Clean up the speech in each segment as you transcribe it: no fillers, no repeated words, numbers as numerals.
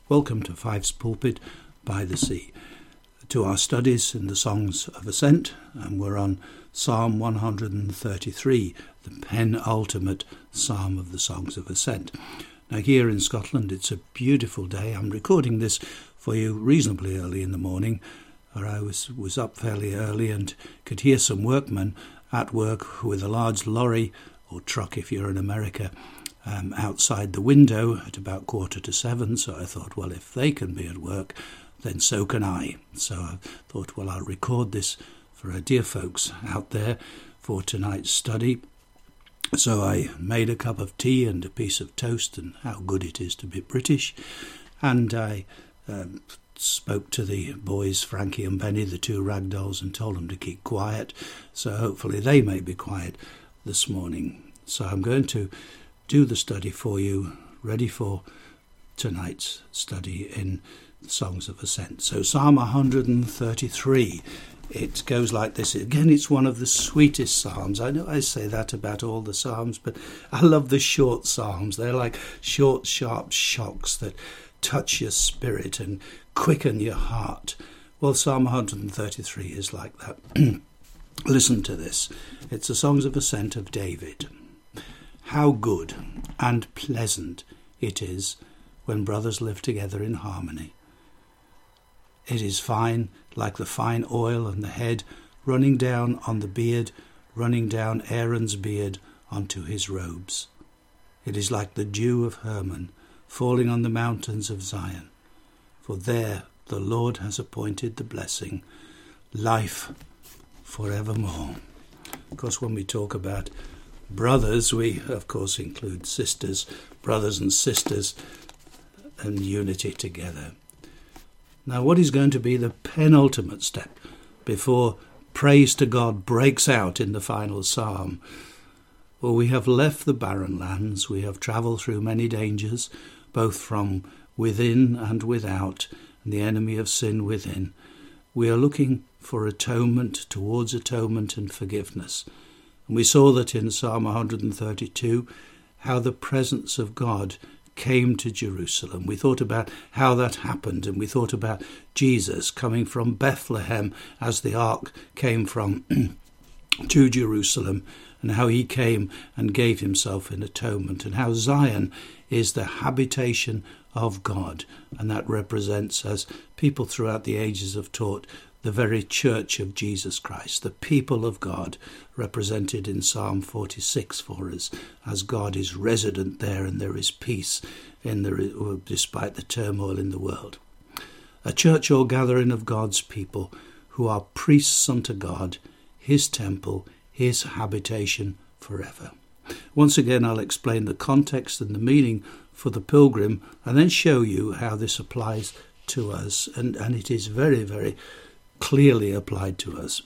Welcome to Fife's Pulpit by the Sea, to our studies in the Songs of Ascent, and we're on Psalm 133, the penultimate psalm of the Songs of Ascent. Now here in Scotland it's a beautiful day. I'm recording this for you reasonably early in the morning, or I was up fairly early and could hear some workmen at work with a large lorry, or truck if you're in America, outside the window at about 6:45, so I thought, well, if they can be at work, then so can I. So I thought, well, I'll record this for our dear folks out there for tonight's study. So I made a cup of tea and a piece of toast, and how good it is to be British, and I spoke to the boys, Frankie and Benny, the two ragdolls, and told them to keep quiet, so hopefully they may be quiet this morning. So I'm going to do the study for you, ready for tonight's study in the Songs of Ascent. So Psalm 133, it goes like this. Again, it's one of the sweetest psalms. I know I say that about all the psalms, but I love the short psalms. They're like short, sharp shocks that touch your spirit and quicken your heart. Well, Psalm 133 is like that. Listen to this. It's the Songs of Ascent of David. How good and pleasant it is when brothers live together in harmony. It is fine, like the fine oil on the head, running down on the beard, running down Aaron's beard onto his robes. It is like the dew of Hermon, falling on the mountains of Zion. For there the Lord has appointed the blessing, life forevermore. Of course, when we talk about brothers, we of course include sisters, brothers and sisters, and unity together. Now, what is going to be the penultimate step before praise to God breaks out in the final psalm? Well, we have left the barren lands, we have travelled through many dangers, both from within and without, and the enemy of sin within. We are looking for atonement, towards atonement and forgiveness. And we saw that in Psalm 132, how the presence of God came to Jerusalem. We thought about how that happened, and we thought about Jesus coming from Bethlehem as the ark came from to Jerusalem, and how he came and gave himself in atonement, and how Zion is the habitation of God, and that represents, as people throughout the ages have taught, the very church of Jesus Christ, the people of God, represented in Psalm 46 for us, as God is resident there and there is peace despite the turmoil in the world. A church or gathering of God's people who are priests unto God, his temple, his habitation forever. Once again, I'll explain the context and the meaning for the pilgrim, and then show you how this applies to us, and it is very, very clearly applied to us.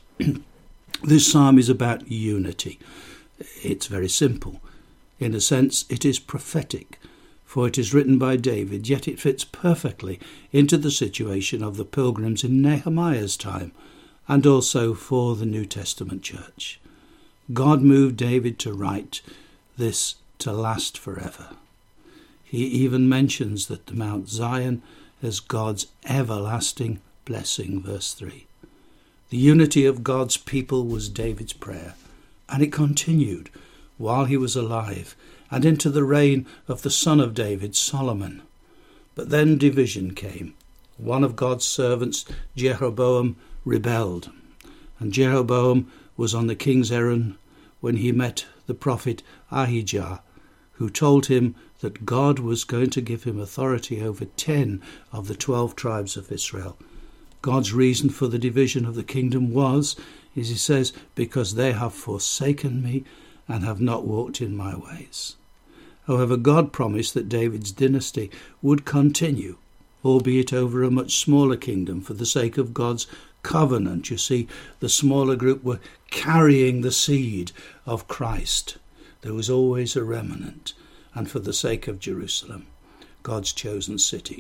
This psalm is about unity. It's very simple. In a sense, it is prophetic, for it is written by David, yet it fits perfectly into the situation of the pilgrims in Nehemiah's time, and also for the New Testament church. God moved David to write this to last forever. He even mentions that the Mount Zion is God's everlasting blessing, verse 3. The unity of God's people was David's prayer, and it continued while he was alive and into the reign of the son of David, Solomon. But then division came. One of God's servants, Jeroboam, rebelled, and Jeroboam was on the king's errand when he met the prophet Ahijah, who told him that God was going to give him authority over 10 of the 12 tribes of Israel. God's reason for the division of the kingdom was, as he says, because they have forsaken me and have not walked in my ways. However, God promised that David's dynasty would continue, albeit over a much smaller kingdom, for the sake of God's covenant. You see, the smaller group were carrying the seed of Christ. There was always a remnant, and for the sake of Jerusalem, God's chosen city.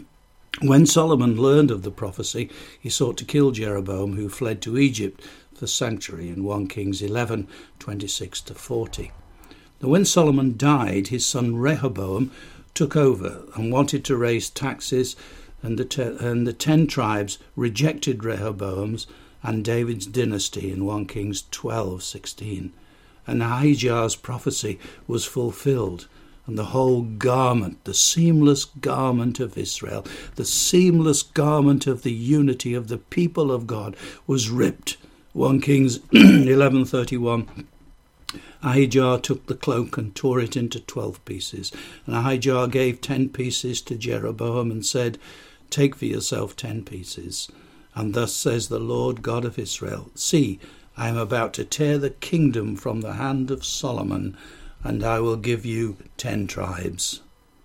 When Solomon learned of the prophecy, he sought to kill Jeroboam, who fled to Egypt for sanctuary in 1 Kings 11:26-40. Now when Solomon died, his son Rehoboam took over and wanted to raise taxes, and the 10 tribes rejected Rehoboam's and David's dynasty in 1 Kings 12:16. And Ahijah's prophecy was fulfilled, and the whole garment, the seamless garment of Israel, the seamless garment of the unity of the people of God, was ripped. 1 Kings 11:31. Ahijah took the cloak and tore it into 12 pieces. And Ahijah gave 10 pieces to Jeroboam and said, "Take for yourself 10 pieces. And thus says the Lord God of Israel, See, I am about to tear the kingdom from the hand of Solomon, and I will give you 10 tribes."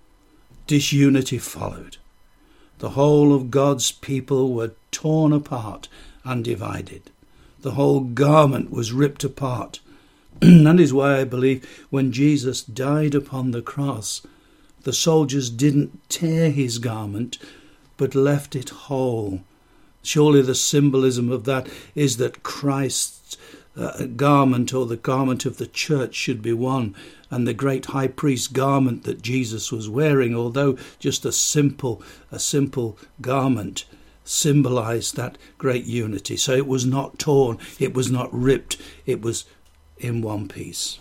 Disunity followed. The whole of God's people were torn apart and divided. The whole garment was ripped apart. That is why I believe when Jesus died upon the cross, the soldiers didn't tear his garment, but left it whole. Surely the symbolism of that is that Christ's garment, or the garment of the church, should be one, and the great high priest garment that Jesus was wearing, although just a simple garment, symbolized that great unity. So it was not torn, it was not ripped, it was in one piece.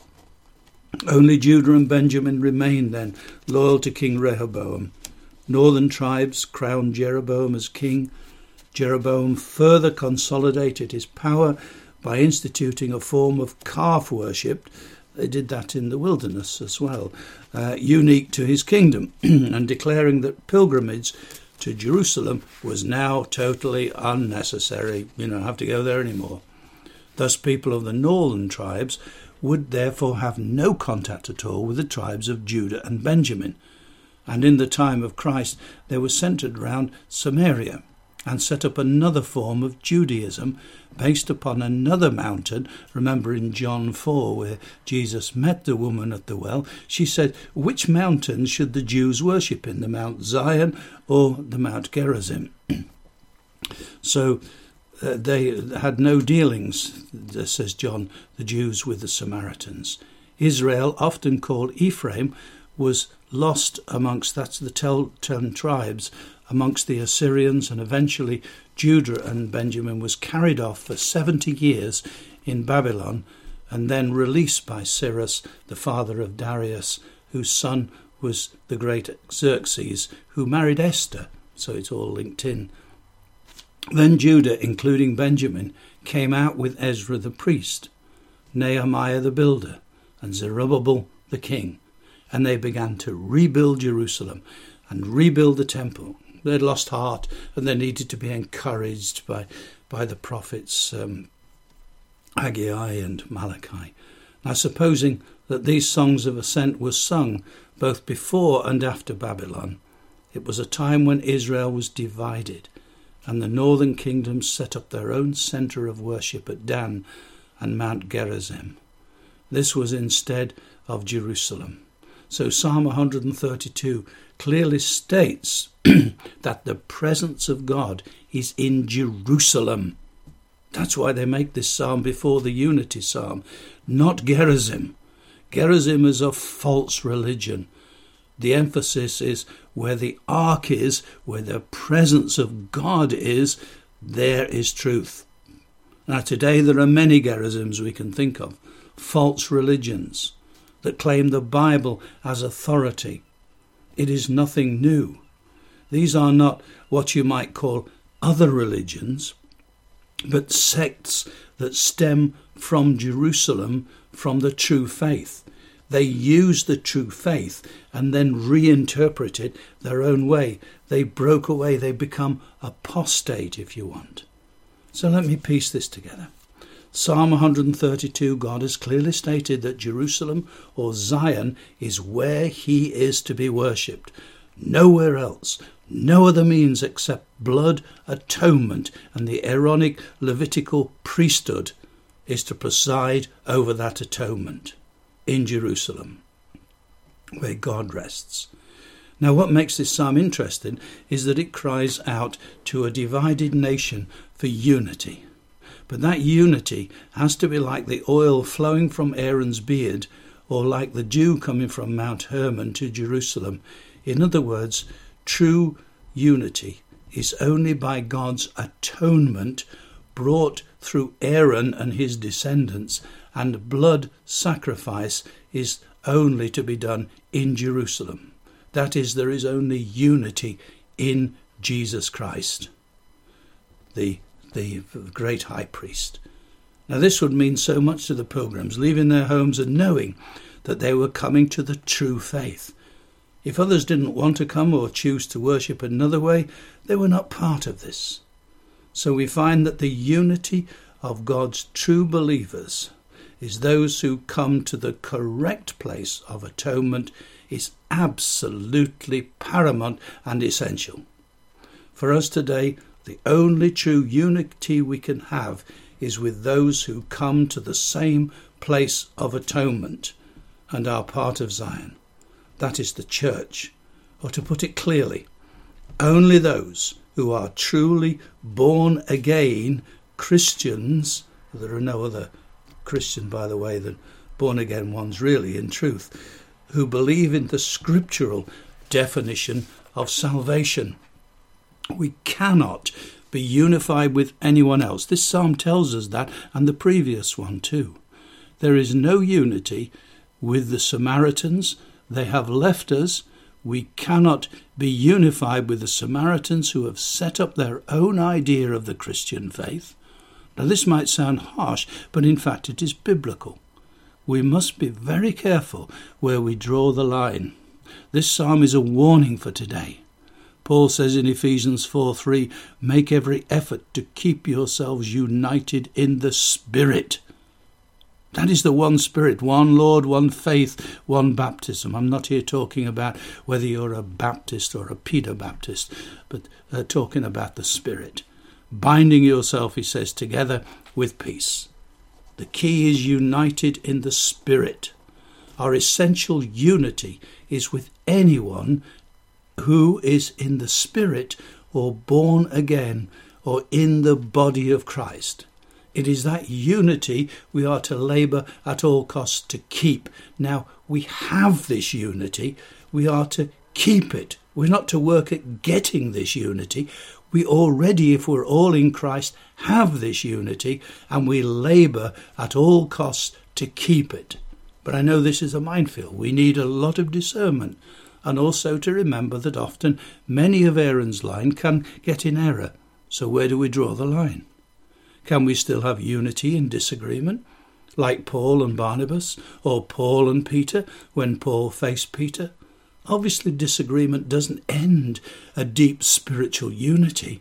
Only Judah and Benjamin remained then, loyal to King Rehoboam. Northern tribes crowned Jeroboam as king. Jeroboam further consolidated his power by instituting a form of calf worship. They did that in the wilderness as well, unique to his kingdom, and declaring that pilgrimage to Jerusalem was now totally unnecessary. You don't have to go there anymore. Thus people of the northern tribes would therefore have no contact at all with the tribes of Judah and Benjamin. And in the time of Christ they were centred around Samaria, and set up another form of Judaism based upon another mountain. Remember in John 4, where Jesus met the woman at the well, she said, "Which mountain should the Jews worship in, the Mount Zion or the Mount Gerizim?" So they had no dealings, says John, the Jews with the Samaritans. Israel, often called Ephraim, was lost amongst, that's the 10 tribes, amongst the Assyrians, and eventually Judah and Benjamin was carried off for 70 years in Babylon, and then released by Cyrus, the father of Darius, whose son was the great Xerxes, who married Esther. So it's all linked in. Then Judah, including Benjamin, came out with Ezra the priest, Nehemiah the builder, and Zerubbabel the king, and they began to rebuild Jerusalem and rebuild the temple. They'd lost heart, and they needed to be encouraged by the prophets Haggai and Malachi. Now, supposing that these songs of ascent were sung both before and after Babylon, it was a time when Israel was divided, and the northern kingdoms set up their own centre of worship at Dan and Mount Gerizim. This was instead of Jerusalem. So Psalm 132 clearly states that the presence of God is in Jerusalem. That's why they make this psalm before the unity psalm, not Gerizim. Gerizim is a false religion. The emphasis is where the ark is, where the presence of God is, there is truth. Now today there are many Gerizims we can think of, false religions that claim the Bible as authority. It is nothing new. These are not what you might call other religions, but sects that stem from Jerusalem, from the true faith. They use the true faith and then reinterpret it their own way. They broke away. They become apostate, if you want. So let me piece this together. Psalm 132, God has clearly stated that Jerusalem, or Zion, is where he is to be worshipped. Nowhere else. No other means except blood atonement, and the Aaronic Levitical priesthood is to preside over that atonement in Jerusalem, where God rests. Now, what makes this psalm interesting is that it cries out to a divided nation for unity. But that unity has to be like the oil flowing from Aaron's beard, or like the dew coming from Mount Hermon to Jerusalem. In other words, true unity is only by God's atonement brought through Aaron and his descendants, and blood sacrifice is only to be done in Jerusalem. That is, there is only unity in Jesus Christ, the great high priest. Now this would mean so much to the pilgrims, leaving their homes and knowing that they were coming to the true faith. If others didn't want to come or choose to worship another way, they were not part of this. So we find that the unity of God's true believers is those who come to the correct place of atonement is absolutely paramount and essential. For us today, the only true unity we can have is with those who come to the same place of atonement and are part of Zion. That is the church. Or to put it clearly, only those who are truly born again Christians, there are no other Christian, by the way, than born again ones really in truth, who believe in the scriptural definition of salvation. We cannot be unified with anyone else. This psalm tells us that, and the previous one too. There is no unity with the Samaritans. They have left us. We cannot be unified with the Samaritans who have set up their own idea of the Christian faith. Now this might sound harsh, but in fact it is biblical. We must be very careful where we draw the line. This psalm is a warning for today. Paul says in Ephesians 4:3, make every effort to keep yourselves united in the Spirit. That is the one Spirit, one Lord, one faith, one baptism. I'm not here talking about whether you're a Baptist or a Peter-Baptist, but talking about the Spirit. Binding yourself, he says, together with peace. The key is united in the Spirit. Our essential unity is with anyone who is in the Spirit or born again or in the body of Christ. It is that unity we are to labour at all costs to keep. Now, we have this unity. We are to keep it. We're not to work at getting this unity. We already, if we're all in Christ, have this unity, and we labour at all costs to keep it. But I know this is a minefield. We need a lot of discernment, and also to remember that often many of Aaron's line can get in error. So where do we draw the line? Can we still have unity in disagreement, like Paul and Barnabas, or Paul and Peter when Paul faced Peter? Obviously, disagreement doesn't end a deep spiritual unity.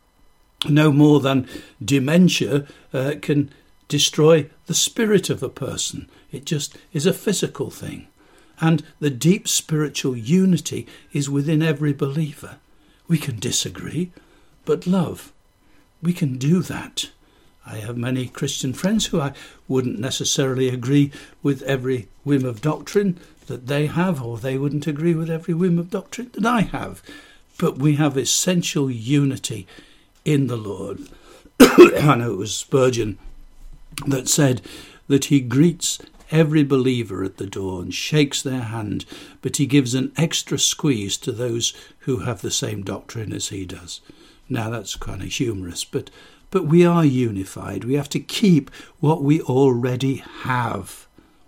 No more than dementia can destroy the spirit of a person. It just is a physical thing. And the deep spiritual unity is within every believer. We can disagree, but love, we can do that. I have many Christian friends who I wouldn't necessarily agree with every whim of doctrine that they have, or they wouldn't agree with every whim of doctrine that I have. But we have essential unity in the Lord. I know it was Spurgeon that said that he greets every believer at the door and shakes their hand, but he gives an extra squeeze to those who have the same doctrine as he does. Now that's kind of humorous, but we are unified. We have to keep what we already have.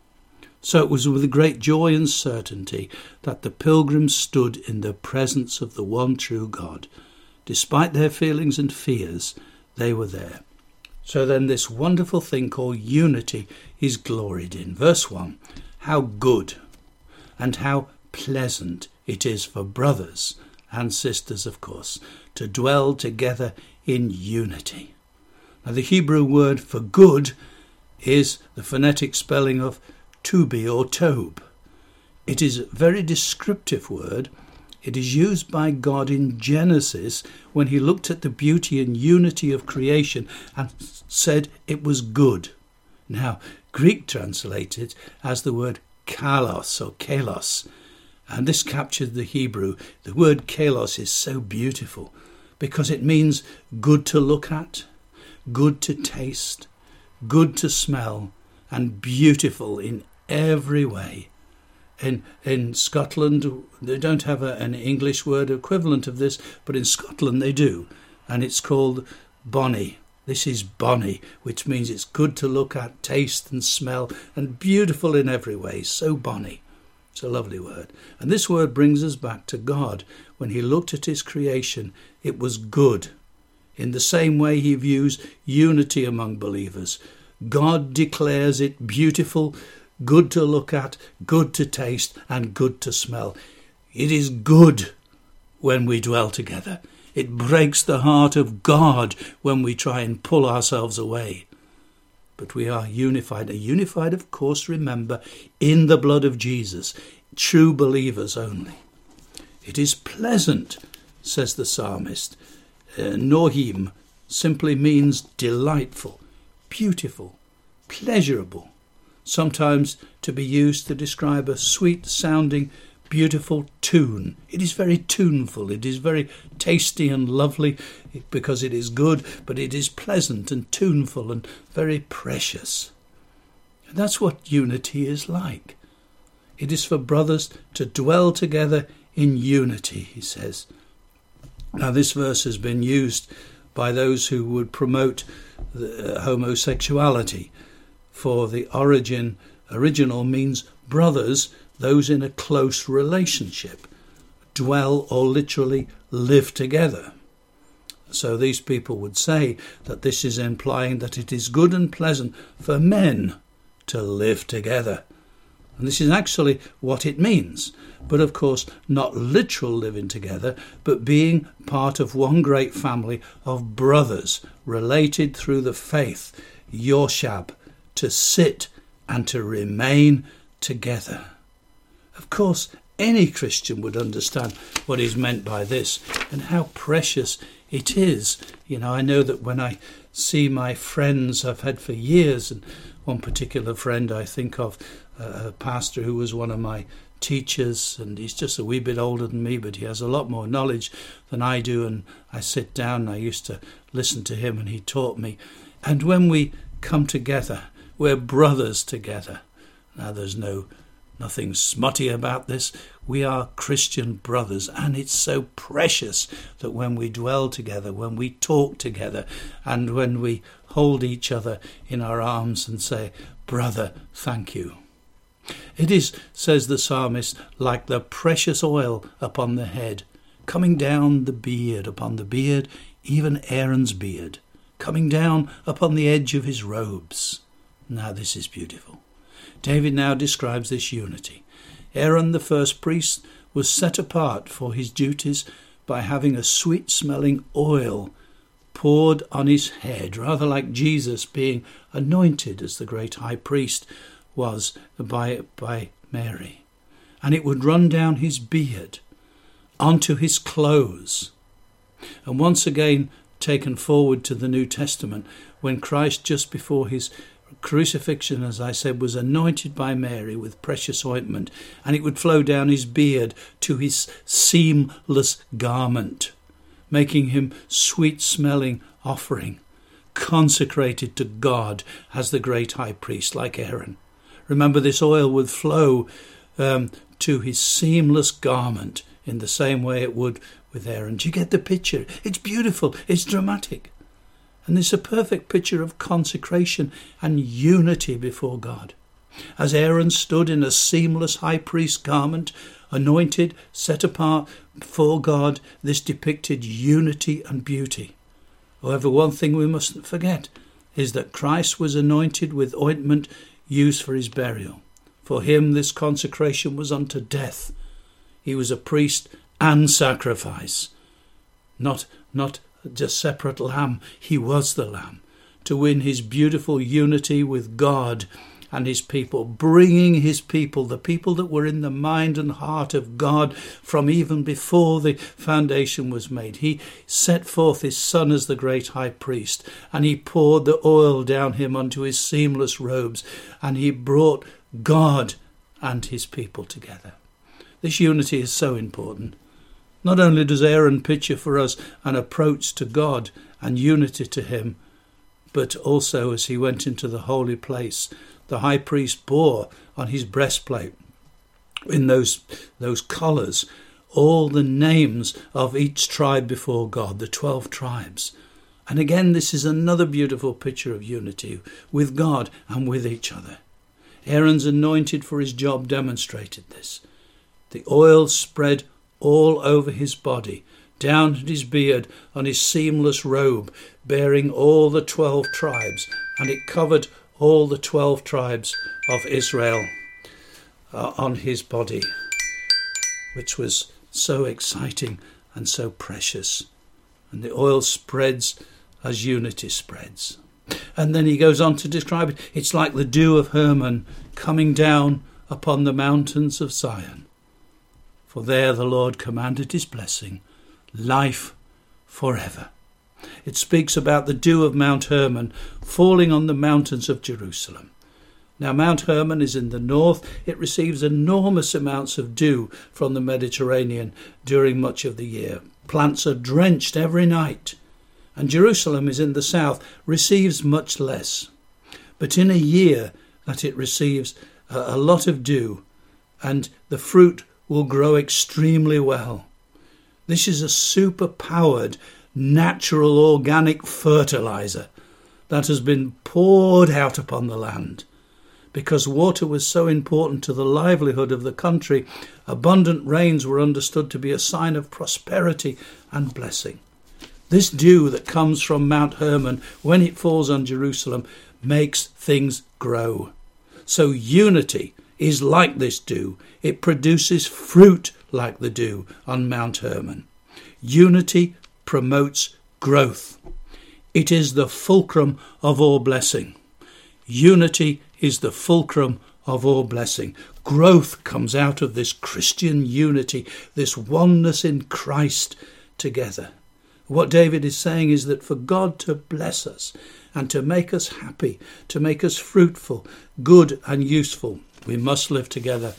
So it was with great joy and certainty that the pilgrims stood in the presence of the one true God. Despite their feelings and fears, they were there. So then this wonderful thing called unity is gloried in. Verse 1, how good and how pleasant it is for brothers and sisters, of course, to dwell together in unity. Now the Hebrew word for good is the phonetic spelling of to be or tob. It is a very descriptive word. It is used by God in Genesis when he looked at the beauty and unity of creation and said it was good. Now, Greek translated as the word kalos or kalos, and this captured the Hebrew. The word kalos is so beautiful because it means good to look at, good to taste, good to smell, and beautiful in every way. In Scotland, they don't have an English word equivalent of this, but in Scotland they do, and it's called bonny. This is bonny, which means it's good to look at, taste and smell, and beautiful in every way. So bonny. It's a lovely word. And this word brings us back to God. When he looked at his creation, it was good. In the same way he views unity among believers. God declares it beautiful, good to look at, good to taste, and good to smell. It is good when we dwell together. It breaks the heart of God when we try and pull ourselves away. But we are unified. And unified, of course, remember, in the blood of Jesus. True believers only. It is pleasant, says the psalmist. Nohim simply means delightful, beautiful, pleasurable. Sometimes to be used to describe a sweet-sounding, beautiful tune. It is very tuneful. It is very tasty and lovely because it is good, but it is pleasant and tuneful and very precious. And that's what unity is like. It is for brothers to dwell together in unity, he says. Now, this verse has been used by those who would promote homosexuality, for the original means brothers, those in a close relationship, dwell or literally live together. So these people would say that this is implying that it is good and pleasant for men to live together. And this is actually what it means. But of course, not literal living together, but being part of one great family of brothers related through the faith, Yorshab, to sit and to remain together. Of course, any Christian would understand what is meant by this and how precious it is. You know, I know that when I see my friends I've had for years, and one particular friend I think of, a pastor who was one of my teachers, and he's just a wee bit older than me, but he has a lot more knowledge than I do, and I sit down and I used to listen to him and he taught me. And when we come together, we're brothers together. Now there's nothing smutty about this. We are Christian brothers, and it's so precious that when we dwell together, when we talk together, and when we hold each other in our arms and say, "Brother, thank you." It is, says the psalmist, like the precious oil upon the head, coming down the beard, upon the beard, even Aaron's beard, coming down upon the edge of his robes. Now this is beautiful. David now describes this unity. Aaron, the first priest, was set apart for his duties by having a sweet-smelling oil poured on his head, rather like Jesus being anointed as the great high priest was by Mary. And it would run down his beard onto his clothes. And once again taken forward to the New Testament, when Christ, just before his crucifixion, as I said, was anointed by Mary with precious ointment, and it would flow down his beard to his seamless garment, making him sweet-smelling offering, consecrated to God as the great high priest, like Aaron. Remember, this oil would flow to his seamless garment in the same way it would with Aaron. Do you get the picture? It's beautiful. It's dramatic. And it's a perfect picture of consecration and unity before God. As Aaron stood in a seamless high priest garment, anointed, set apart for God, this depicted unity and beauty. However, one thing we mustn't forget is that Christ was anointed with ointment used for his burial. For him, this consecration was unto death. He was a priest and sacrifice. Not just separate lamb. He was the lamb. To win his beautiful unity with God and his people, bringing his people, the people that were in the mind and heart of God from even before the foundation was made. He set forth his son as the great high priest, and he poured the oil down him unto his seamless robes, and he brought God and his people together. This unity is so important. Not only does Aaron picture for us an approach to God and unity to him, but also as he went into the holy place, the high priest bore on his breastplate in those collars all the names of each tribe before God, the 12 tribes. And again, this is another beautiful picture of unity with God and with each other. Aaron's anointed for his job demonstrated this. The oil spread all over his body, down at his beard, on his seamless robe, bearing all the 12 tribes, and it covered all the 12 tribes of Israel on his body, which was so exciting and so precious. And the oil spreads as unity spreads. And then he goes on to describe it. It's like the dew of Hermon coming down upon the mountains of Zion. For there the Lord commanded his blessing, life forever. It speaks about the dew of Mount Hermon falling on the mountains of Jerusalem. Now, Mount Hermon is in the north. It receives enormous amounts of dew from the Mediterranean during much of the year. Plants are drenched every night. And Jerusalem is in the south, receives much less. But in a year that it receives a lot of dew, and the fruit will grow extremely well. This is a super-powered, natural, organic fertilizer that has been poured out upon the land. Because water was so important to the livelihood of the country, abundant rains were understood to be a sign of prosperity and blessing. This dew that comes from Mount Hermon, when it falls on Jerusalem, makes things grow. So unity is like this dew. It produces fruit like the dew on Mount Hermon. Unity promotes growth. It is the fulcrum of all blessing. Unity is the fulcrum of all blessing. Growth comes out of this Christian unity, this oneness in Christ together. What David is saying is that for God to bless us and to make us happy, to make us fruitful, good and useful, we must live together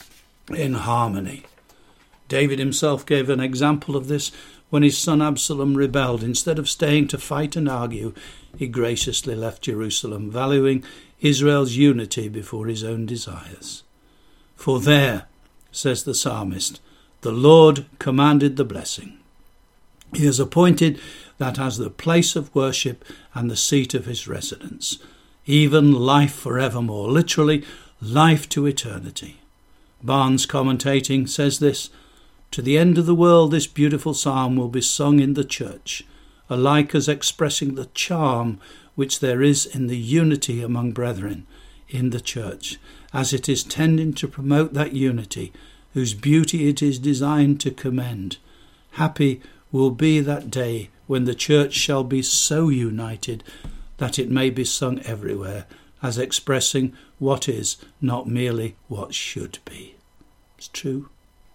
in harmony. David himself gave an example of this when his son Absalom rebelled. Instead of staying to fight and argue, he graciously left Jerusalem, valuing Israel's unity before his own desires. For there, says the psalmist, the Lord commanded the blessing. He has appointed that as the place of worship and the seat of his residence, even life forevermore, literally life to eternity. Barnes, commentating, says this: to the end of the world this beautiful psalm will be sung in the church, alike as expressing the charm which there is in the unity among brethren in the church, as it is tending to promote that unity whose beauty it is designed to commend. Happy will be that day when the church shall be so united that it may be sung everywhere as expressing what is, not merely what should be. It's true.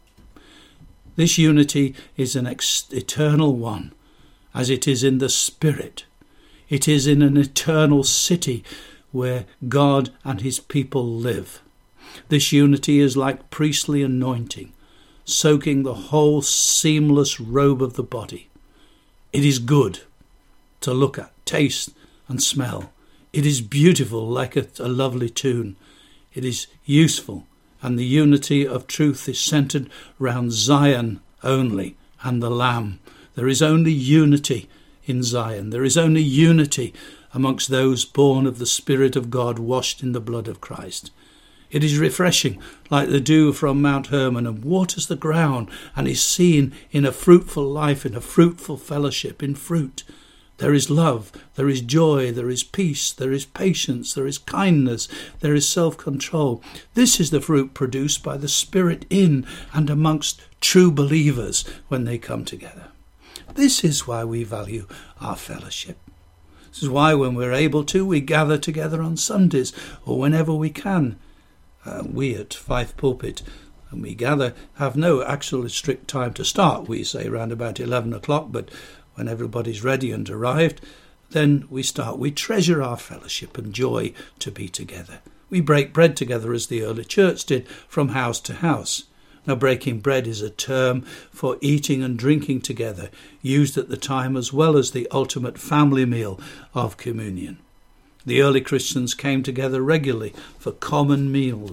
This unity is an eternal one, as it is in the Spirit. It is in an eternal city where God and his people live. This unity is like priestly anointing, soaking the whole seamless robe of the body. It is good to look at, taste and smell. It is beautiful like a lovely tune. It is useful, and the unity of truth is centered round Zion only and the Lamb. There is only unity in Zion. There is only unity amongst those born of the Spirit of God, washed in the blood of Christ. It is refreshing, like the dew from Mount Hermon, and waters the ground, and is seen in a fruitful life, in a fruitful fellowship, in fruit. There is love, there is joy, there is peace, there is patience, there is kindness, there is self-control. This is the fruit produced by the Spirit in and amongst true believers when they come together. This is why we value our fellowship. This is why when we're able to, we gather together on Sundays or whenever we can. We at Fife Pulpit, and we gather, have no actual strict time to start. We say around about 11 o'clock, but when everybody's ready and arrived, then we start. We treasure our fellowship and joy to be together. We break bread together as the early church did, from house to house. Now, breaking bread is a term for eating and drinking together, used at the time as well as the ultimate family meal of communion. The early Christians came together regularly for common meals,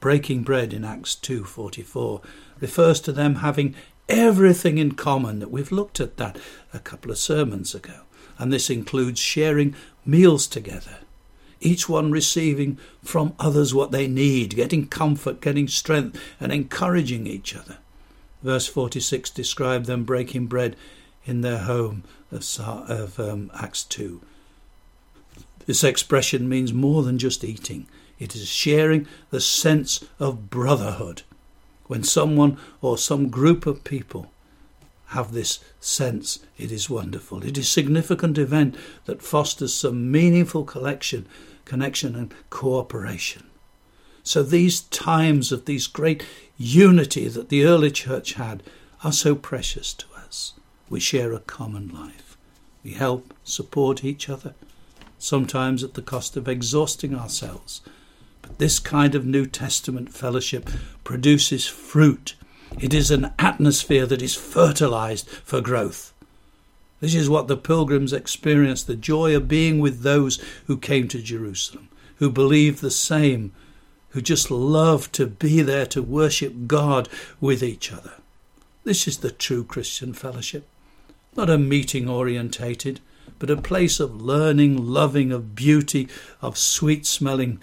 Breaking bread in Acts 2:44 refers to them having everything in common. That we've looked at that a couple of sermons ago. And this includes sharing meals together, each one receiving from others what they need, getting comfort, getting strength, and encouraging each other. Verse 46 described them breaking bread in their home of Acts 2. This expression means more than just eating. It is sharing the sense of brotherhood. When someone or some group of people have this sense, it is wonderful. It is a significant event that fosters some meaningful connection and cooperation. So these times of these great unity that the early church had are so precious to us. We share a common life. We help, support each other, sometimes at the cost of exhausting ourselves. But this kind of New Testament fellowship produces fruit. It is an atmosphere that is fertilized for growth. This is what the pilgrims experienced, the joy of being with those who came to Jerusalem, who believed the same, who just loved to be there to worship God with each other. This is the true Christian fellowship, not a meeting orientated, but a place of learning, loving, of beauty, of sweetly smelling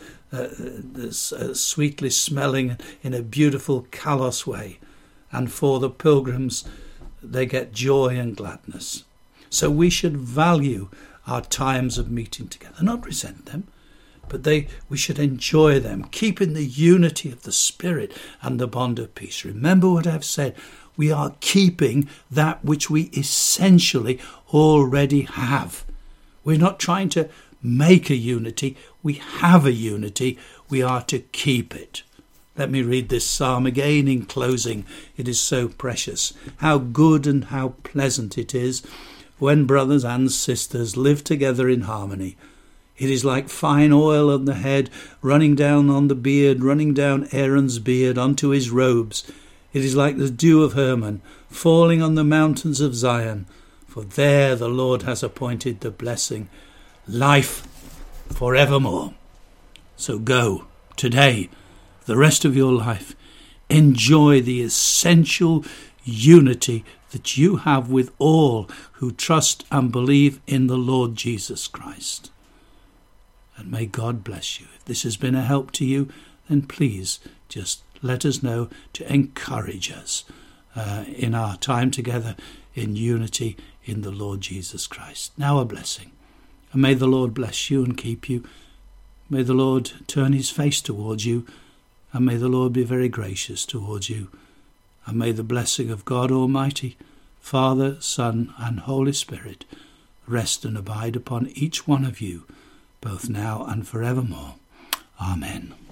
in a beautiful kalos way. And for the pilgrims, they get joy and gladness. So we should value our times of meeting together, not resent them, but we should enjoy them, keeping the unity of the Spirit and the bond of peace. Remember what I've said. We are keeping that which we essentially already have. We're not trying to make a unity. We have a unity. We are to keep it. Let me read this psalm again in closing. It is so precious. How good and how pleasant it is when brothers and sisters live together in harmony. It is like fine oil on the head, running down on the beard, running down Aaron's beard onto his robes. It is like the dew of Hermon, falling on the mountains of Zion. For there the Lord has appointed the blessing, life forevermore. So go today, the rest of your life, enjoy the essential unity that you have with all who trust and believe in the Lord Jesus Christ. And may God bless you. If this has been a help to you, then please just let us know to encourage us in our time together in unity in the Lord Jesus Christ. Now a blessing. And may the Lord bless you and keep you. May the Lord turn his face towards you, and may the Lord be very gracious towards you. And may the blessing of God Almighty, Father, Son, and Holy Spirit rest and abide upon each one of you, both now and forevermore. Amen.